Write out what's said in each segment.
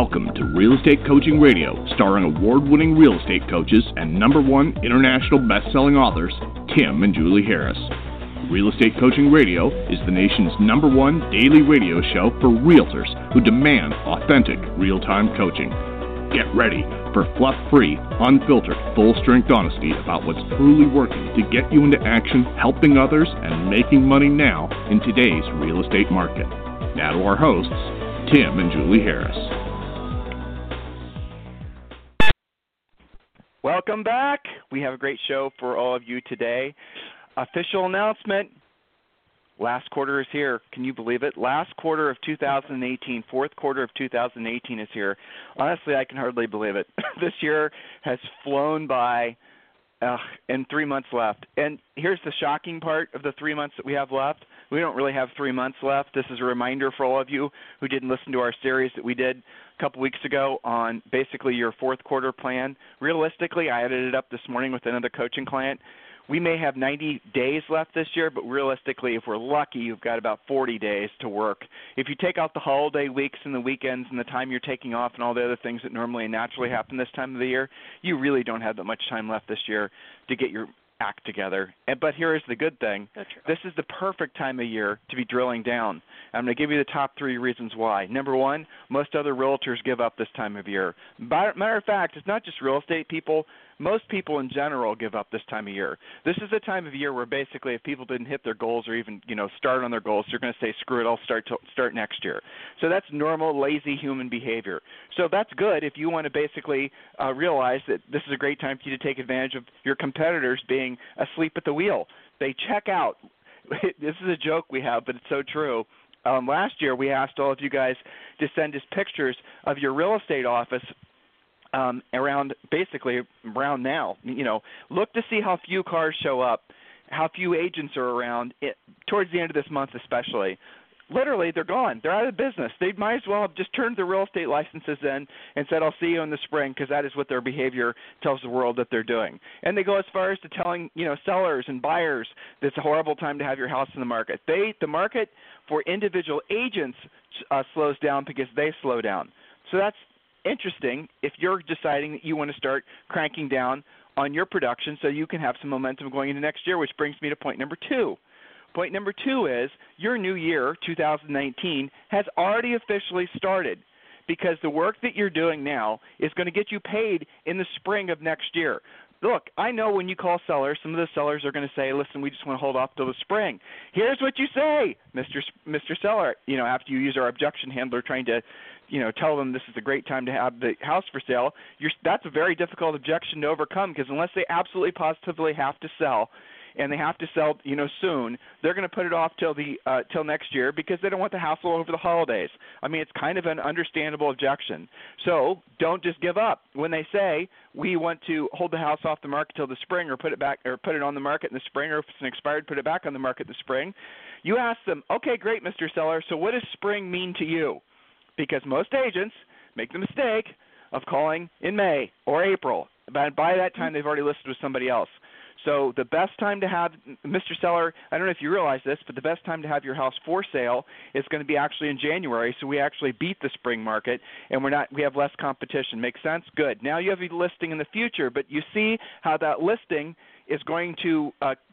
Welcome to Real Estate Coaching Radio, starring award-winning real estate coaches and #1 international best-selling authors, Tim and Julie Harris. Real Estate Coaching Radio is the nation's #1 daily radio show for realtors who demand authentic, real-time coaching. Get ready for fluff-free, unfiltered, full-strength honesty about what's truly working to get you into action, helping others, and making money now in today's real estate market. Now to our hosts, Tim and Julie Harris. Welcome back. We have a great show for all of you today. Official announcement. Last quarter is here. Can you believe it? Last quarter of 2018, fourth quarter of 2018 is here. Honestly, I can hardly believe it. This year has flown by and 3 months left. And here's the shocking part of the 3 months that we have left. We don't really have 3 months left. This is a reminder for all of you who didn't listen to our series that we did a couple weeks ago on basically your fourth quarter plan. Realistically, I added it up this morning with another coaching client. We may have 90 days left this year, but realistically, if we're lucky, you've got about 40 days to work. If you take out the holiday weeks and the weekends and the time you're taking off and all the other things that normally and naturally happen this time of the year, you really don't have that much time left this year to get your act together. But here is the good thing. This is the perfect time of year to be drilling down. I'm going to give you the top 3 reasons why. Number 1, most other realtors give up this time of year. Matter of fact, it's not just real estate people. Most people in general give up this time of year. This is the time of year where basically if people didn't hit their goals or even, start on their goals, they're going to say, screw it, I'll start next year. So that's normal, lazy human behavior. So that's good if you want to basically realize that this is a great time for you to take advantage of your competitors being asleep at the wheel. They check out. This is a joke we have, but it's so true. Last year we asked all of you guys to send us pictures of your real estate office around now. Look to see how few cars show up, how few agents are around towards the end of this month especially. Literally, they're gone. They're out of business. They might as well have just turned their real estate licenses in and said, I'll see you in the spring, because that is what their behavior tells the world that they're doing. And they go as far as to telling, sellers and buyers that it's a horrible time to have your house in the market. The market for individual agents slows down because they slow down. So that's interesting if you're deciding that you want to start cranking down on your production so you can have some momentum going into next year, which brings me to point number 2. Point number 2 is your new year, 2019, has already officially started, because the work that you're doing now is going to get you paid in the spring of next year. Look, I know when you call sellers, some of the sellers are going to say, listen, we just want to hold off till the spring. Here's what you say, Mr. Seller, after you use our objection handler trying to tell them this is a great time to have the house for sale. That's a very difficult objection to overcome, because unless they absolutely positively have to sell, and they have to sell, soon, they're going to put it off till next year because they don't want the hassle over the holidays. I mean, it's kind of an understandable objection. So don't just give up. When they say we want to hold the house off the market till the spring, or put it on the market in the spring, or if it's an expired, put it back on the market in the spring, you ask them, okay, great, Mr. Seller, so what does spring mean to you? Because most agents make the mistake of calling in May or April. By that time, they've already listed with somebody else. So the best time to have, Mr. Seller, I don't know if you realize this, but the best time to have your house for sale is going to be actually in January, so we actually beat the spring market, and we have less competition. Make sense? Good. Now you have a listing in the future, but you see how that listing is going to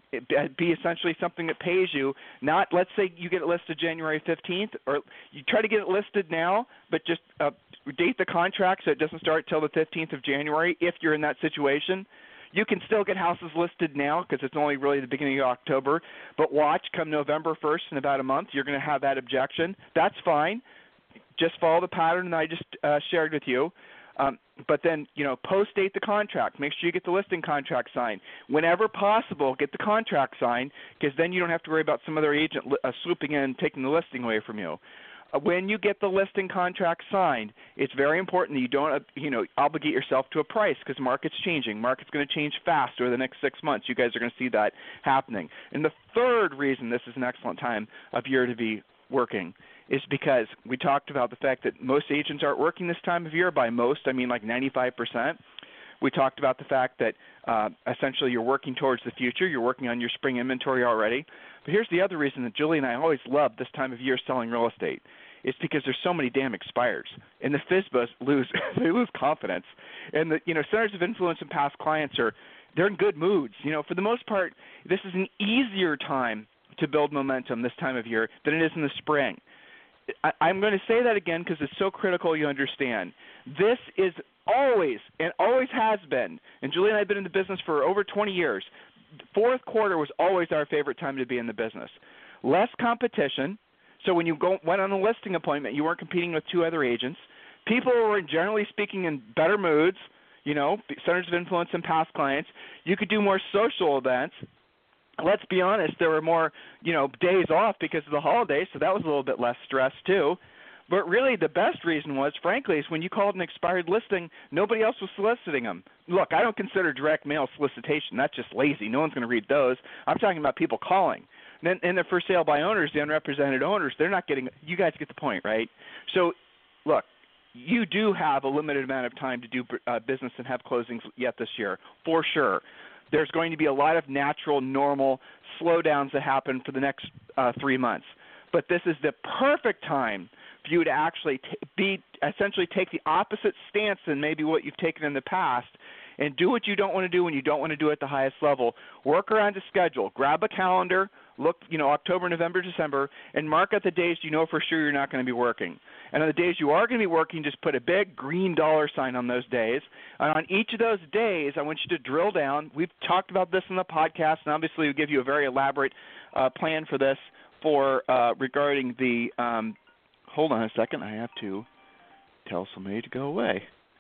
be essentially something that pays you. Not, let's say you get it listed January 15th, or you try to get it listed now, but just date the contract so it doesn't start till the 15th of January if you're in that situation. You can still get houses listed now because it's only really the beginning of October. But watch, come November 1st, in about a month, you're going to have that objection. That's fine. Just follow the pattern that I just shared with you. But then, post-date the contract. Make sure you get the listing contract signed. Whenever possible, get the contract signed, because then you don't have to worry about some other agent swooping in and taking the listing away from you. When you get the listing contract signed, it's very important that you don't, obligate yourself to a price, because the market's changing. Market's going to change fast over the next 6 months. You guys are going to see that happening. And the third reason this is an excellent time of year to be working is because we talked about the fact that most agents aren't working this time of year. By most, I mean like 95%. We talked about the fact that essentially you're working towards the future. You're working on your spring inventory already. But here's the other reason that Julie and I always love this time of year selling real estate. it's because there's so many damn expireds. And the FSBOs lose they lose confidence. And the centers of influence and past clients they're in good moods. For the most part, this is an easier time to build momentum this time of year than it is in the spring. I'm going to say that again because it's so critical you understand. This is always and always has been, and Julie and I have been in the business for over 20 years, fourth quarter was always our favorite time to be in the business. Less competition, so when you went on a listing appointment, you weren't competing with two other agents. People were generally speaking in better moods, centers of influence and past clients. You could do more social events. Let's be honest, there were more, days off because of the holidays, so that was a little bit less stress too. But really the best reason was, frankly, is when you called an expired listing, nobody else was soliciting them. Look, I don't consider direct mail solicitation. That's just lazy. No one's going to read those. I'm talking about people calling. And the for sale by owners, the unrepresented owners, they're not getting – you guys get the point, right? So, look, you do have a limited amount of time to do business and have closings yet this year, for sure. There's going to be a lot of natural, normal slowdowns that happen for the next 3 months. But this is the perfect time for you to actually essentially take the opposite stance than maybe what you've taken in the past and do what you don't want to do when you don't want to do it at the highest level. Work around a schedule. Grab a calendar. Look, October, November, December, and mark out the days you know for sure you're not going to be working. And on the days you are going to be working, just put a big green dollar sign on those days. And on each of those days, I want you to drill down. We've talked about this in the podcast, and obviously we give you a very elaborate plan for this regarding the hold on a second. I have to tell somebody to go away.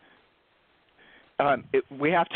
We have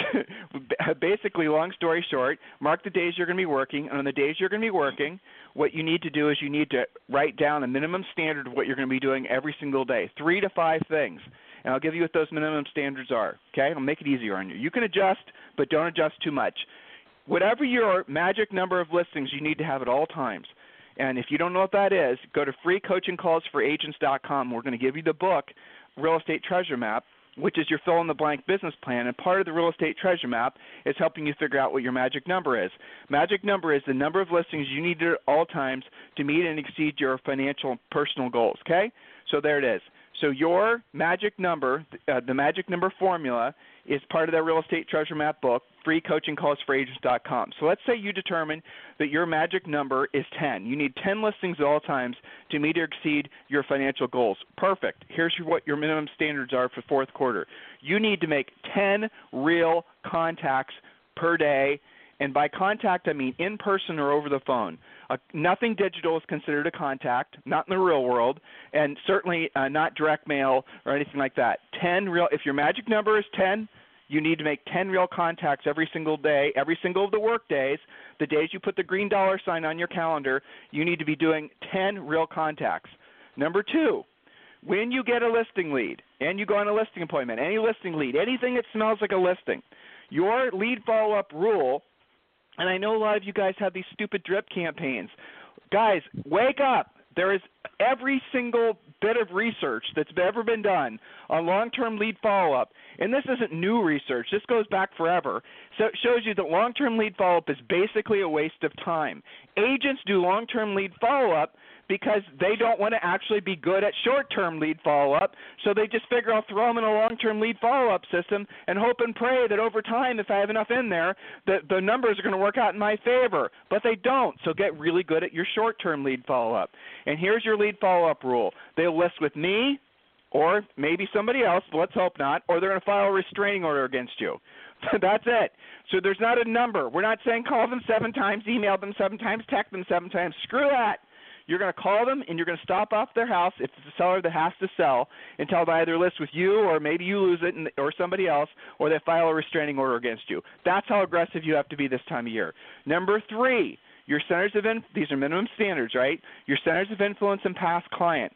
to basically, long story short, mark the days you're going to be working. And on the days you're going to be working, what you need to do is you need to write down a minimum standard of what you're going to be doing every single day, 3 to 5 things. And I'll give you what those minimum standards are, okay? I'll make it easier on you. You can adjust, but don't adjust too much. Whatever your magic number of listings, you need to have at all times. And if you don't know what that is, go to freecoachingcallsforagents.com. We're going to give you the book, Real Estate Treasure Map, which is your fill-in-the-blank business plan. And part of the Real Estate Treasure Map is helping you figure out what your magic number is. Magic number is the number of listings you need at all times to meet and exceed your financial and personal goals, okay? So there it is. So your magic number, the magic number formula, is part of that Real Estate Treasure Map book, freecoachingcallsforagents.com. So let's say you determine that your magic number is 10. You need 10 listings at all times to meet or exceed your financial goals. Perfect. Here's what your minimum standards are for fourth quarter. You need to make 10 real contacts per day. And by contact, I mean in person or over the phone. Nothing digital is considered a contact, not in the real world, and certainly not direct mail or anything like that. 10 real. If your magic number is 10, you need to make 10 real contacts every single day, every single of the work days. The days you put the green dollar sign on your calendar, you need to be doing 10 real contacts. Number 2, when you get a listing lead and you go on a listing appointment, any listing lead, anything that smells like a listing, your lead follow-up rule. And I know a lot of you guys have these stupid drip campaigns. Guys, wake up. There is every single bit of research that's ever been done on long-term lead follow-up. And this isn't new research. This goes back forever. So it shows you that long-term lead follow-up is basically a waste of time. Agents do long-term lead follow-up because they don't want to actually be good at short-term lead follow-up, so they just figure I'll throw them in a long-term lead follow-up system and hope and pray that over time, if I have enough in there, the numbers are going to work out in my favor. But they don't, so get really good at your short-term lead follow-up. And here's your lead follow-up rule. They'll list with me or maybe somebody else, but let's hope not, or they're going to file a restraining order against you. That's it. So there's not a number. We're not saying call them 7 times, email them 7 times, text them 7 times. Screw that. You're going to call them, and you're going to stop off their house if it's a seller that has to sell until they either list with you or maybe you lose it or somebody else, or they file a restraining order against you. That's how aggressive you have to be this time of year. Number 3, your centers of these are minimum standards, right? Your centers of influence and past client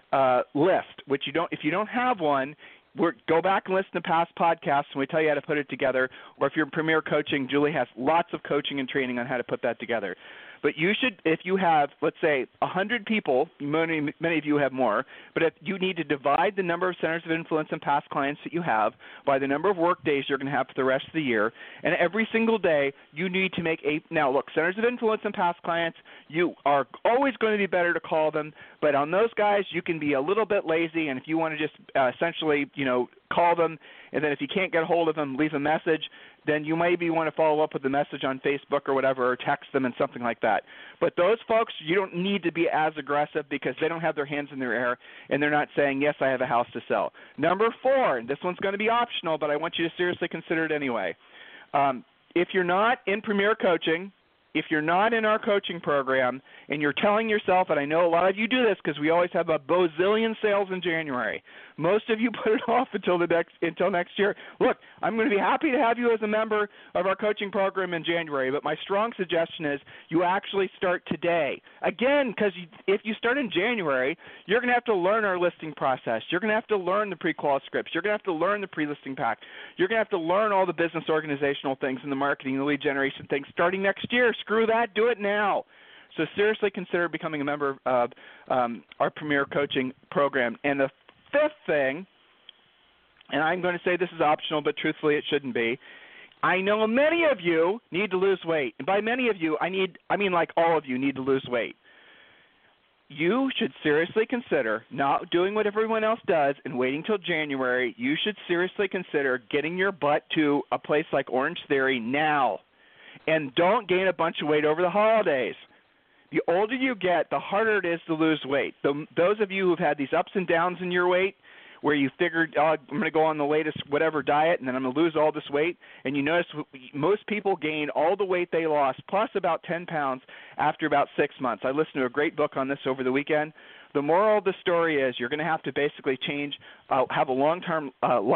list, which if you don't have one, go back and listen to past podcasts, and we tell you how to put it together. Or if you're in Premier Coaching, Julie has lots of coaching and training on how to put that together. But you should, if you have, let's say, 100 people, many of you have more, but if you need to divide the number of centers of influence and past clients that you have by the number of work days you're going to have for the rest of the year, and every single day you need to make now look, centers of influence and past clients, you are always going to be better to call them, but on those guys you can be a little bit lazy, and if you want to just essentially, call them, and then if you can't get a hold of them, leave a message, then you maybe want to follow up with a message on Facebook or whatever, or text them and something like that. But those folks, you don't need to be as aggressive because they don't have their hands in their air and they're not saying, yes, I have a house to sell. Number 4, and this one's going to be optional, but I want you to seriously consider it anyway. If you're not in Premier Coaching, if you're not in our coaching program, and you're telling yourself, and I know a lot of you do this because we always have a bazillion sales in January. Most of you put it off until next year. Look, I'm going to be happy to have you as a member of our coaching program in January, but my strong suggestion is you actually start today. Again, because if you start in January, you're going to have to learn our listing process. You're going to have to learn the pre-qual scripts. You're going to have to learn the pre-listing pack. You're going to have to learn all the business organizational things and the marketing, the lead generation things starting next year. Screw that. Do it now. So seriously consider becoming a member of our Premier Coaching program. And the 5th thing, and I'm going to say this is optional, but truthfully it shouldn't be, I know many of you need to lose weight. And by many of you, I mean like all of you need to lose weight. You should seriously consider not doing what everyone else does and waiting till January. You should seriously consider getting your butt to a place like Orange Theory now. And don't gain a bunch of weight over the holidays. The older you get, the harder it is to lose weight. Those of you who've had these ups and downs in your weight, where you figured, I'm going to go on the latest whatever diet, and then I'm going to lose all this weight, and you notice most people gain all the weight they lost, plus about 10 pounds, after about 6 months. I listened to a great book on this over the weekend. The moral of the story is you're going to have to basically change, have a long-term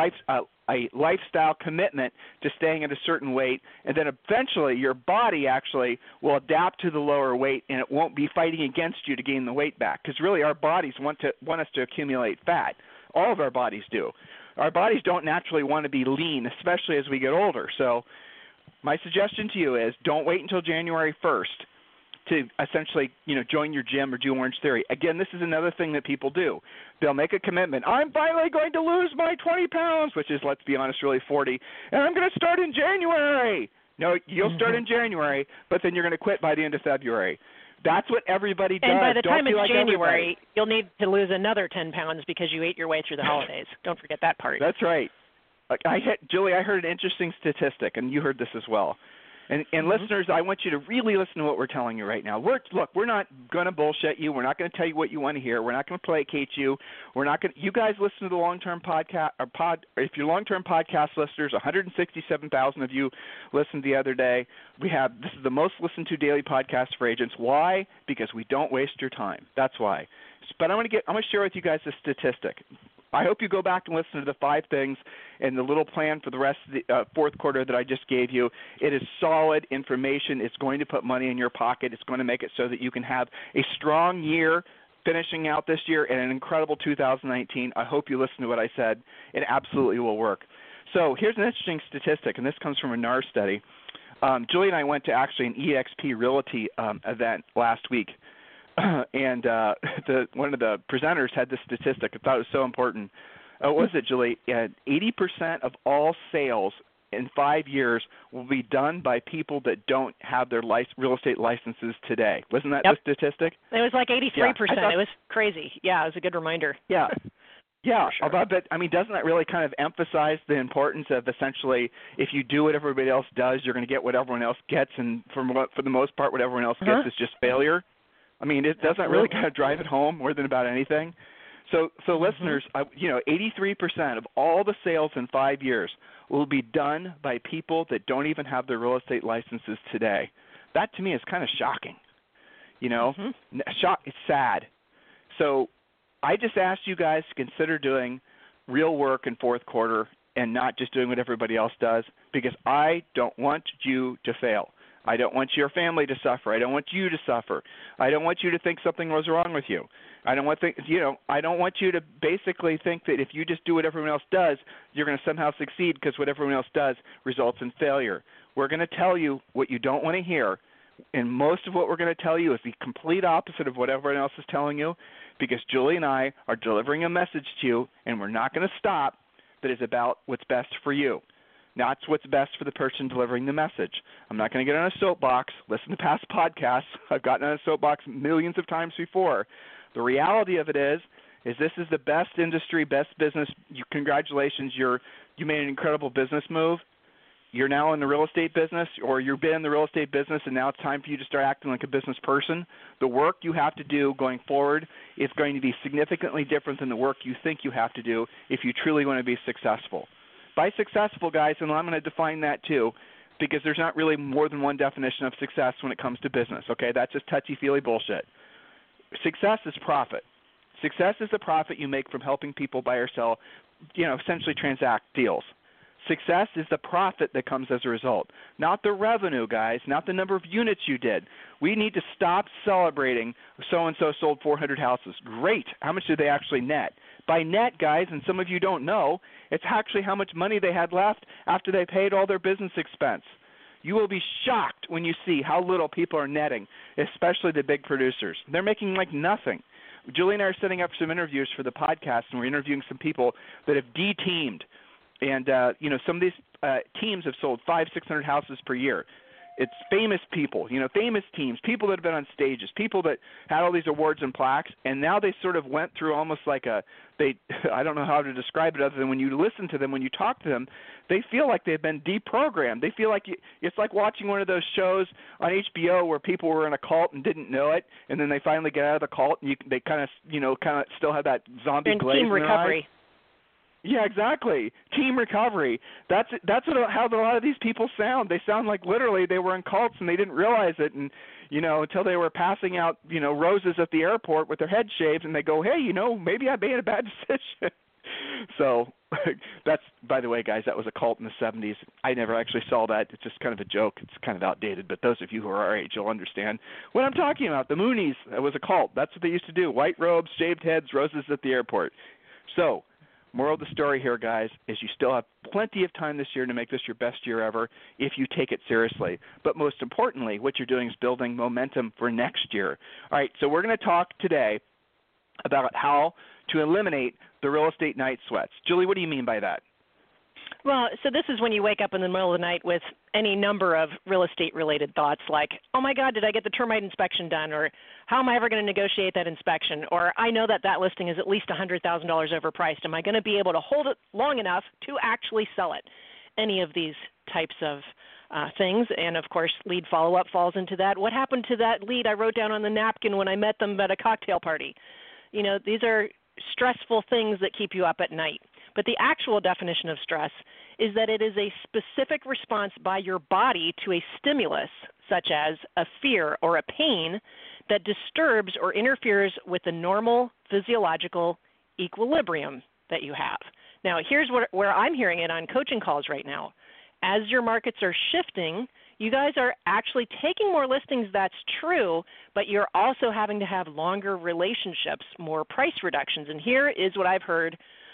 lifestyle commitment to staying at a certain weight, and then eventually your body actually will adapt to the lower weight, and it won't be fighting against you to gain the weight back. Because really our bodies want us to accumulate fat. All of our bodies do. Our bodies don't naturally want to be lean, especially as we get older. So my suggestion to you is don't wait until January 1st to essentially, join your gym or do Orange Theory. Again, this is another thing that people do. They'll make a commitment. I'm finally going to lose my 20 pounds, which is, let's be honest, really 40, and I'm going to start in January. No, you'll start in January, but then you're going to quit by the end of February. That's what everybody does. And by the time it's like January, everybody. You'll need to lose another 10 pounds because you ate your way through the holidays. Don't forget that part. That's right. Julie, I heard an interesting statistic, and you heard this as well. And listeners, I want you to really listen to what we're telling you right now. We're not going to bullshit you. We're not going to tell you what you want to hear. We're not going to placate you. We're not going. You guys listen to the long-term podcast. If you're long-term podcast listeners, 167,000 of you listened the other day. This is the most listened to daily podcast for agents. Why? Because we don't waste your time. That's why. But I'm going to share with you guys a statistic. I hope you go back and listen to the 5 things and the little plan for the rest of the 4th quarter that I just gave you. It is solid information. It's going to put money in your pocket. It's going to make it so that you can have a strong year finishing out this year and an incredible 2019. I hope you listen to what I said. It absolutely will work. So here's an interesting statistic, and this comes from a NAR study. Julie and I went to actually an EXP Realty event last week. And one of the presenters had this statistic. I thought it was so important. What was it, Julie? 80% of all sales in 5 years will be done by people that don't have their real estate licenses today. Wasn't that the statistic? It was like 83%. Yeah, it was crazy. Yeah, it was a good reminder. Yeah. Yeah, sure. But doesn't that really kind of emphasize the importance of essentially if you do what everybody else does, you're going to get what everyone else gets, and for the most part, what everyone else gets is just failure? I mean, it doesn't really kind of drive it home more than about anything. So listeners, 83% of all the sales in 5 years will be done by people that don't even have their real estate licenses today. That to me is kind of shocking. It's sad. So I just asked you guys to consider doing real work in 4th quarter and not just doing what everybody else does, because I don't want you to fail. I don't want your family to suffer. I don't want you to suffer. I don't want you to think something was wrong with you. I don't want you to basically think that if you just do what everyone else does, you're going to somehow succeed because what everyone else does results in failure. We're going to tell you what you don't want to hear. And most of what we're going to tell you is the complete opposite of what everyone else is telling you, because Julie and I are delivering a message to you, and we're not going to stop, that is about what's best for you. That's what's best for the person delivering the message. I'm not going to get on a soapbox. Listen to past podcasts. I've gotten on a soapbox millions of times before. The reality of it is this is the best industry, best business. Congratulations, you made an incredible business move. You're now in the real estate business, or you've been in the real estate business, and now it's time for you to start acting like a business person. The work you have to do going forward is going to be significantly different than the work you think you have to do if you truly want to be successful. By successful, guys, and I'm going to define that too, because there's not really more than one definition of success when it comes to business, okay? That's just touchy-feely bullshit. Success is profit. Success is the profit you make from helping people buy or sell, essentially transact deals. Success is the profit that comes as a result, not the revenue, guys, not the number of units you did. We need to stop celebrating so-and-so sold 400 houses. Great. How much did they actually net? By net, guys, and some of you don't know, it's actually how much money they had left after they paid all their business expense. You will be shocked when you see how little people are netting, especially the big producers. They're making like nothing. Julie and I are setting up some interviews for the podcast, and we're interviewing some people that have de-teamed. And, some of these teams have sold 500-600 houses per year. It's famous people, famous teams, people that have been on stages, people that had all these awards and plaques, and now they sort of went through almost like I don't know how to describe it other than when you listen to them, when you talk to them, they feel like they've been deprogrammed. They feel like it's like watching one of those shows on HBO where people were in a cult and didn't know it, and then they finally get out of the cult, and they kind of still have that zombie glaze in their eyes. Yeah, exactly. Team recovery. That's how a lot of these people sound. They sound like literally they were in cults and they didn't realize it, and until they were passing out roses at the airport with their head shaved, and they go, hey, maybe I made a bad decision. So that's, by the way, guys, that was a cult in the 70s. I never actually saw that. It's just kind of a joke. It's kind of outdated, but those of you who are our age, you'll understand what I'm talking about. The Moonies, it was a cult. That's what they used to do. White robes, shaved heads, roses at the airport. So moral of the story here, guys, is you still have plenty of time this year to make this your best year ever if you take it seriously. But most importantly, what you're doing is building momentum for next year. All right, so we're going to talk today about how to eliminate the real estate night sweats. Julie, what do you mean by that? Well, so this is when you wake up in the middle of the night with any number of real estate-related thoughts like, oh, my God, did I get the termite inspection done? Or how am I ever going to negotiate that inspection? Or I know that listing is at least $100,000 overpriced. Am I going to be able to hold it long enough to actually sell it? Any of these types of things. And, of course, lead follow-up falls into that. What happened to that lead I wrote down on the napkin when I met them at a cocktail party? These are stressful things that keep you up at night. But the actual definition of stress is that it is a specific response by your body to a stimulus, such as a fear or a pain, that disturbs or interferes with the normal physiological equilibrium that you have. Now, here's where I'm hearing it on coaching calls right now. As your markets are shifting, you guys are actually taking more listings, that's true, but you're also having to have longer relationships, more price reductions. And here is what I've heard,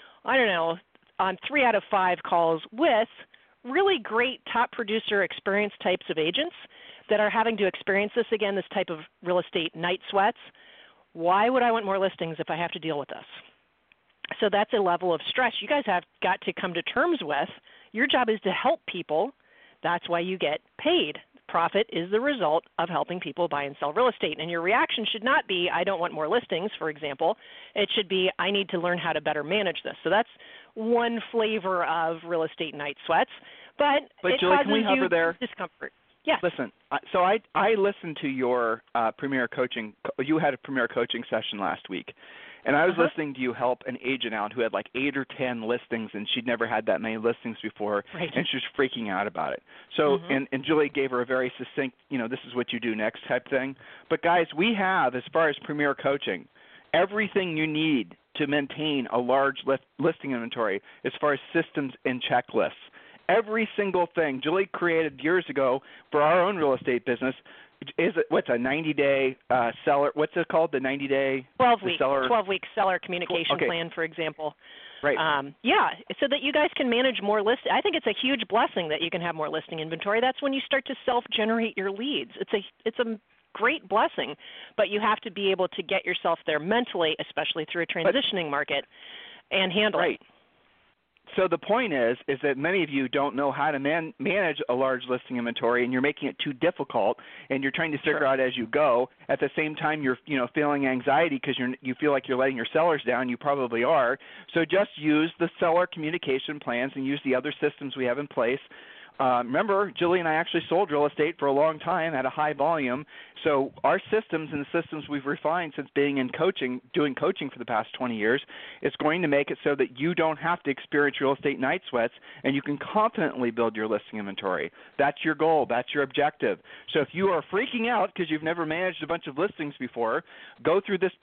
on 3 out of 5 calls with really great top producer experience types of agents that are having to experience this again, this type of real estate night sweats. Why would I want more listings if I have to deal with this? So that's a level of stress you guys have got to come to terms with. Your job is to help people. That's why you get paid. Profit is the result of helping people buy and sell real estate. And your reaction should not be, I don't want more listings, for example. It should be, I need to learn how to better manage this. So that's one flavor of real estate night sweats. But it Julie, causes can we hover there? Discomfort. Yes. Listen, so I listened to your Premier Coaching. You had a Premier Coaching session last week. And I was listening to you help an agent out who had like 8 or 10 listings, and she'd never had that many listings before, right. And she was freaking out about it. So, and Julie gave her a very succinct, this is what you do next type thing. But, guys, we have, as far as Premier Coaching, everything you need to maintain a large listing inventory as far as systems and checklists. Every single thing Julie created years ago for our own real estate business. What's a 90-day seller? What's it called? The 90-day 12-week seller communication plan, for example. Right. Yeah, so that you guys can manage more list. I think it's a huge blessing that you can have more listing inventory. That's when you start to self-generate your leads. It's a great blessing, but you have to be able to get yourself there mentally, especially through a transitioning market, and handle it. So the point is that many of you don't know how to manage a large listing inventory, and you're making it too difficult, and you're trying to figure out as you go. At the same time, you're feeling anxiety because you feel like you're letting your sellers down. You probably are. So just use the seller communication plans and use the other systems we have in place. Remember, Julie and I actually sold real estate for a long time at a high volume. So our systems and the systems we've refined since being in coaching, doing coaching for the past 20 years, it's going to make it so that you don't have to experience real estate night sweats, and you can confidently build your listing inventory. That's your goal. That's your objective. So if you are freaking out because you've never managed a bunch of listings before, go through this.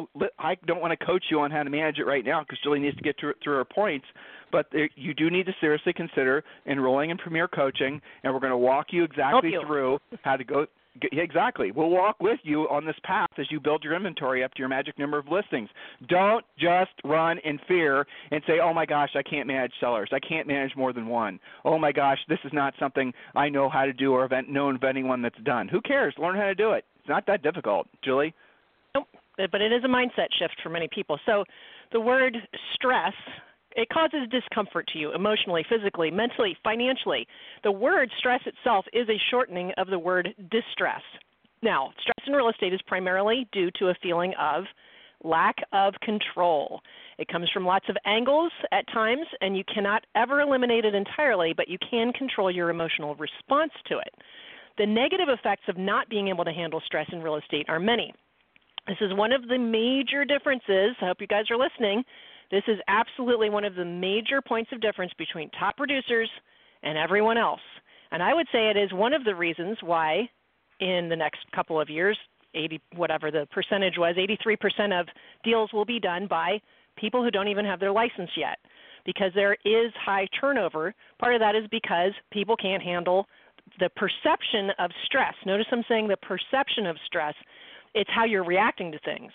I don't want to coach you on how to manage it right now because Julie needs to get through her points. But you do need to seriously consider enrolling in Premier Coaching, and we're going to walk you exactly through how to go. Exactly. We'll walk with you on this path as you build your inventory up to your magic number of listings. Don't just run in fear and say, oh, my gosh, I can't manage sellers. I can't manage more than one. Oh, my gosh, this is not something I know how to do or know of anyone that's done. Who cares? Learn how to do it. It's not that difficult. Julie? Nope. But it is a mindset shift for many people. So the word stress, it causes discomfort to you emotionally, physically, mentally, financially. The word stress itself is a shortening of the word distress. Now, stress in real estate is primarily due to a feeling of lack of control. It comes from lots of angles at times, and you cannot ever eliminate it entirely, but you can control your emotional response to it. The negative effects of not being able to handle stress in real estate are many. This is one of the major differences. I hope you guys are listening. This is absolutely one of the major points of difference between top producers and everyone else. And I would say it is one of the reasons why in the next couple of years, 80, whatever the percentage was, 83% of deals will be done by people who don't even have their license yet, because there is high turnover. Part of that is because people can't handle the perception of stress. Notice I'm saying the perception of stress. It's how you're reacting to things.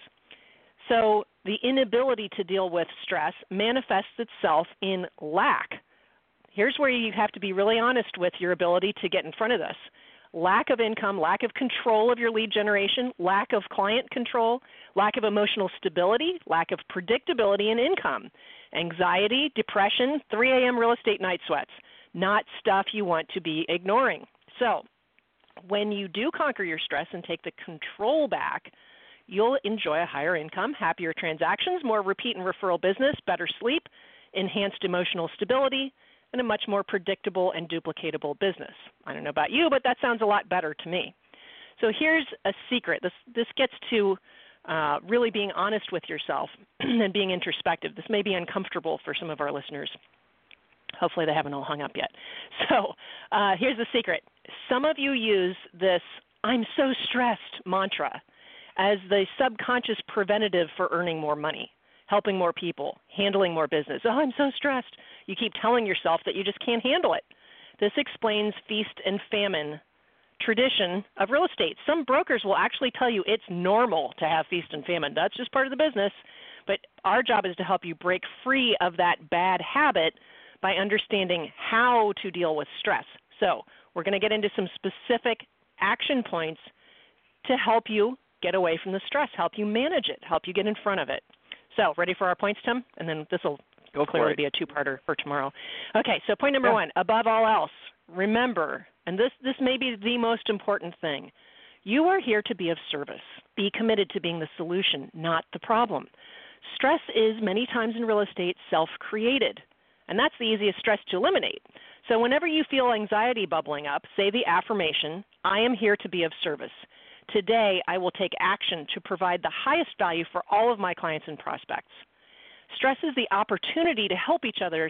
So the inability to deal with stress manifests itself in lack. Here's where you have to be really honest with your ability to get in front of this. Lack of income, lack of control of your lead generation, lack of client control, lack of emotional stability, lack of predictability in income, anxiety, depression, 3 a.m. real estate night sweats, not stuff you want to be ignoring. So when you do conquer your stress and take the control back, you'll enjoy a higher income, happier transactions, more repeat and referral business, better sleep, enhanced emotional stability, and a much more predictable and duplicatable business. I don't know about you, but that sounds a lot better to me. So here's a secret. This gets to really being honest with yourself and being introspective. This may be uncomfortable for some of our listeners. Hopefully they haven't all hung up yet. So here's the secret. Some of you use this "I'm so stressed" mantra as the subconscious preventative for earning more money, helping more people, handling more business. Oh, I'm so stressed. You keep telling yourself that you just can't handle it. This explains feast and famine tradition of real estate. Some brokers will actually tell you it's normal to have feast and famine. That's just part of the business. But our job is to help you break free of that bad habit by understanding how to deal with stress. So we're going to get into some specific action points to help you get away from the stress, help you manage it, help you get in front of it. So ready for our points, Tim? And then this will clearly be a two-parter for tomorrow. Okay, so point number one, above all else, remember, and this may be the most important thing, you are here to be of service. Be committed to being the solution, not the problem. Stress is many times in real estate self-created, and that's the easiest stress to eliminate. So whenever you feel anxiety bubbling up, say the affirmation, I am here to be of service. Today, I will take action to provide the highest value for all of my clients and prospects. Stress is the opportunity to help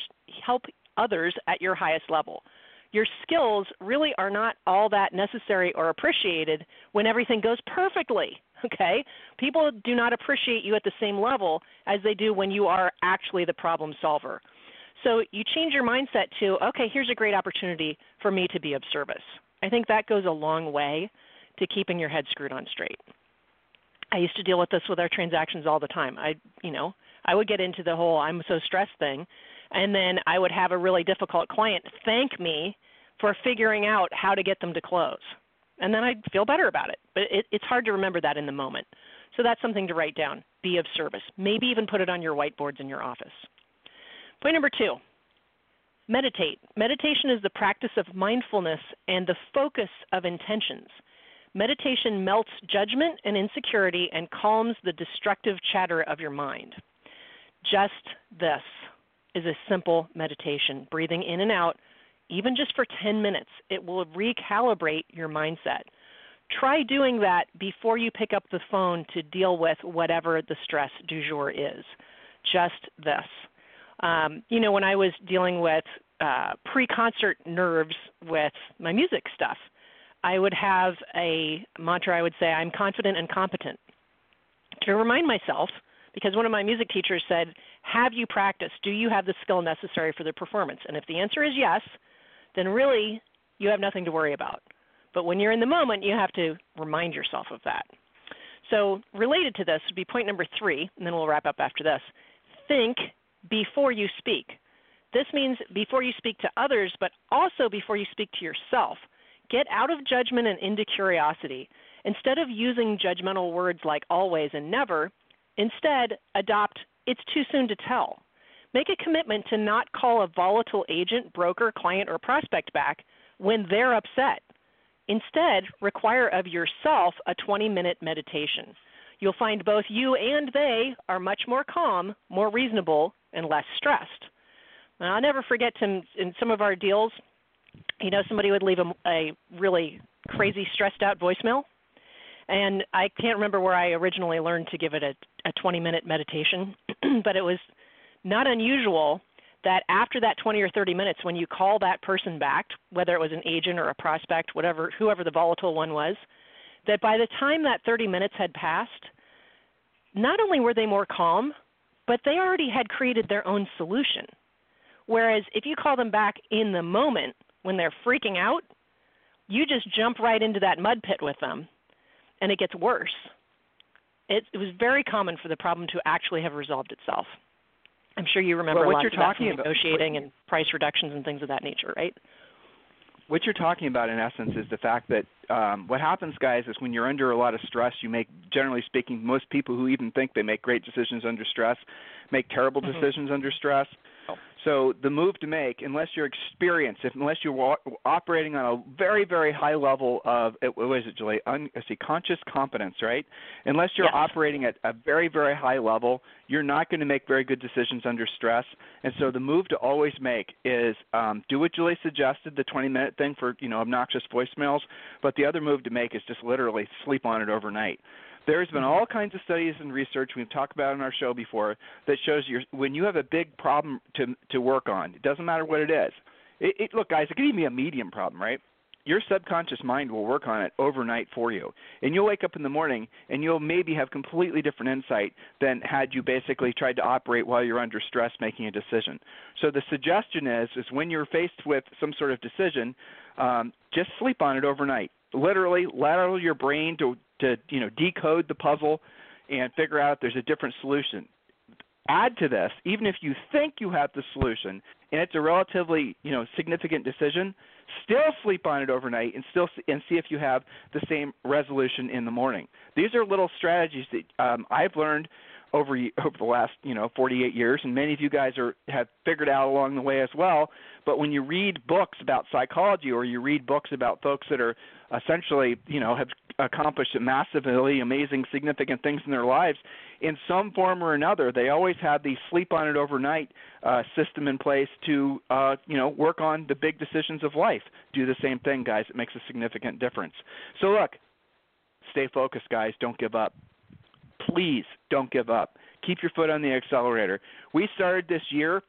others at your highest level. Your skills really are not all that necessary or appreciated when everything goes perfectly, okay? People do not appreciate you at the same level as they do when you are actually the problem solver. So you change your mindset to, okay, here's a great opportunity for me to be of service. I think that goes a long way to keeping your head screwed on straight. I used to deal with this with our transactions all the time. I would get into the whole I'm so stressed thing, and then I would have a really difficult client thank me for figuring out how to get them to close. And then I'd feel better about it. But it's hard to remember that in the moment. So that's something to write down. Be of service. Maybe even put it on your whiteboards in your office. Point number 2, meditate. Meditation is the practice of mindfulness and the focus of intentions. Meditation melts judgment and insecurity and calms the destructive chatter of your mind. Just this is a simple meditation. Breathing in and out, even just for 10 minutes, it will recalibrate your mindset. Try doing that before you pick up the phone to deal with whatever the stress du jour is. Just this. When I was dealing with pre-concert nerves with my music stuff, I would have a mantra. I would say, I'm confident and competent, to remind myself, because one of my music teachers said, have you practiced? Do you have the skill necessary for the performance? And if the answer is yes, then really you have nothing to worry about. But when you're in the moment, you have to remind yourself of that. So related to this would be point number 3, and then we'll wrap up after this. Think before you speak. This means before you speak to others, but also before you speak to yourself. Get out of judgment and into curiosity. Instead of using judgmental words like always and never, instead adopt it's too soon to tell. Make a commitment to not call a volatile agent, broker, client, or prospect back when they're upset. Instead, require of yourself a 20-minute meditation. You'll find both you and they are much more calm, more reasonable, and less stressed. Now, I'll never forget in some of our deals, somebody would leave a really crazy, stressed-out voicemail. And I can't remember where I originally learned to give it a 20-minute meditation, but it was not unusual that after that 20 or 30 minutes, when you call that person back, whether it was an agent or a prospect, whoever the volatile one was, that by the time that 30 minutes had passed, not only were they more calm, but they already had created their own solution. Whereas if you call them back in the moment when they're freaking out, you just jump right into that mud pit with them, and it gets worse. It was very common for the problem to actually have resolved itself. I'm sure you remember what lots you're of that talking from about, negotiating and price reductions and things of that nature, right? What you're talking about, in essence, is the fact that what happens, guys, is when you're under a lot of stress, you make, generally speaking, most people who even think they make great decisions under stress make terrible decisions under stress. So the move to make, unless you're experienced, unless you're operating on a very, very high level of, what is it, Julie? Conscious competence, right? Unless you're operating at a very, very high level, you're not going to make very good decisions under stress. And so the move to always make is do what Julie suggested, the 20-minute thing for obnoxious voicemails. But the other move to make is just literally sleep on it overnight. There's been all kinds of studies and research we've talked about on our show before that shows when you have a big problem to work on, it doesn't matter what it is. Look, guys, it can even be a medium problem, right? Your subconscious mind will work on it overnight for you. And you'll wake up in the morning and you'll maybe have completely different insight than had you basically tried to operate while you're under stress making a decision. So the suggestion is when you're faced with some sort of decision, just sleep on it overnight. Literally, allow your brain to decode the puzzle and figure out if there's a different solution. Add to this, even if you think you have the solution and it's a relatively significant decision, still sleep on it overnight and see if you have the same resolution in the morning. These are little strategies that I've learned over the last 48 years, and many of you guys have figured out along the way as well. But when you read books about psychology, or you read books about folks that are essentially have accomplished massively amazing, significant things in their lives, in some form or another, they always have the sleep on it overnight system in place to work on the big decisions of life. Do the same thing, guys. It makes a significant difference. So look, stay focused, guys. Don't give up. Please don't give up. Keep your foot on the accelerator. We started this year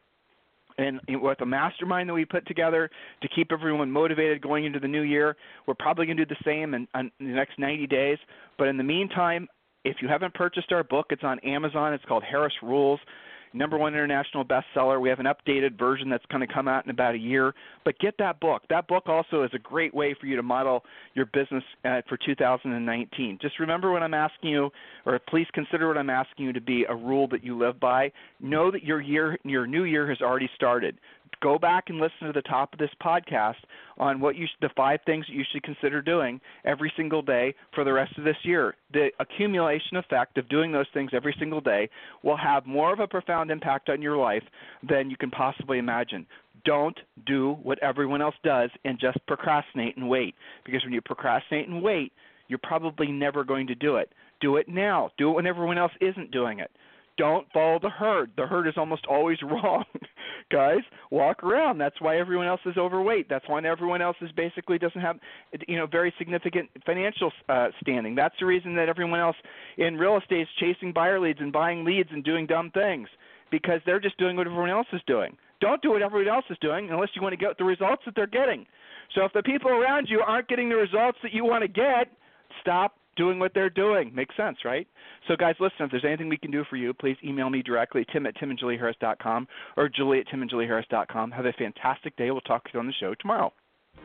with a mastermind that we put together to keep everyone motivated going into the new year. We're probably going to do the same in the next 90 days. But in the meantime, if you haven't purchased our book, it's on Amazon. It's called Harris Rules. #1 international bestseller. We have an updated version that's going to come out in about a year. But get that book. That book also is a great way for you to model your business for 2019. Just remember what I'm asking you, or please consider what I'm asking you to be a rule that you live by. Know that your new year has already started. Go back and listen to the top of this podcast on the 5 things that you should consider doing every single day for the rest of this year. The accumulation effect of doing those things every single day will have more of a profound impact on your life than you can possibly imagine. Don't do what everyone else does and just procrastinate and wait, because when you procrastinate and wait, you're probably never going to do it. Do it now. Do it when everyone else isn't doing it. Don't follow the herd. The herd is almost always wrong. Guys, walk around. That's why everyone else is overweight. That's why everyone else basically doesn't have, very significant financial standing. That's the reason that everyone else in real estate is chasing buyer leads and buying leads and doing dumb things, because they're just doing what everyone else is doing. Don't do what everyone else is doing unless you want to get the results that they're getting. So if the people around you aren't getting the results that you want to get, stop doing what they're doing. Makes sense, right? So guys, listen, if there's anything we can do for you, please email me directly, tim@timandjulieharris.com or julie@timandjulieharris.com. Have a fantastic day. We'll talk to you on the show tomorrow.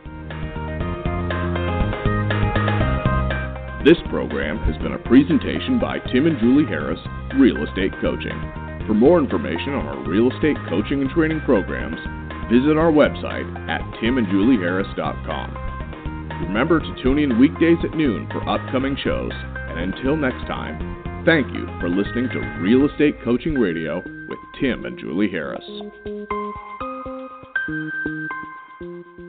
This program has been a presentation by Tim and Julie Harris, Real Estate Coaching. For more information on our real estate coaching and training programs, visit our website at timandjulieharris.com. Remember to tune in weekdays at noon for upcoming shows. And until next time, thank you for listening to Real Estate Coaching Radio with Tim and Julie Harris.